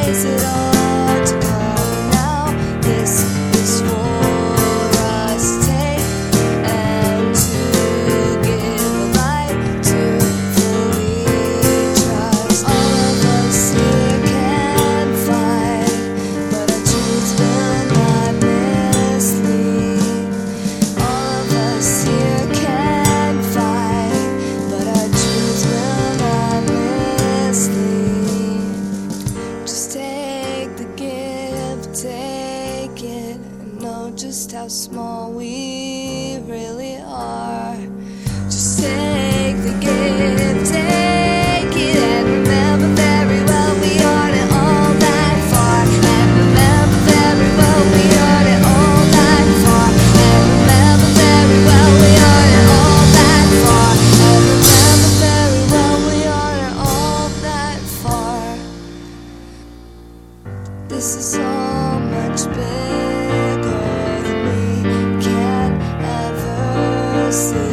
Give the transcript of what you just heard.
is it all to come now? This is for us, take and to give light to fully trust. All of us here can fight, but our truth will not mislead. All of us here can fight, but our truth will not mislead. Just take the gift, take it, and know just how small we really are. Just take the gift, take it, and remember very well we aren't all that far. And remember very well we aren't all that far. And remember very well we aren't all that far. And remember very well we aren't all that far. This is so much bigger than we can ever see.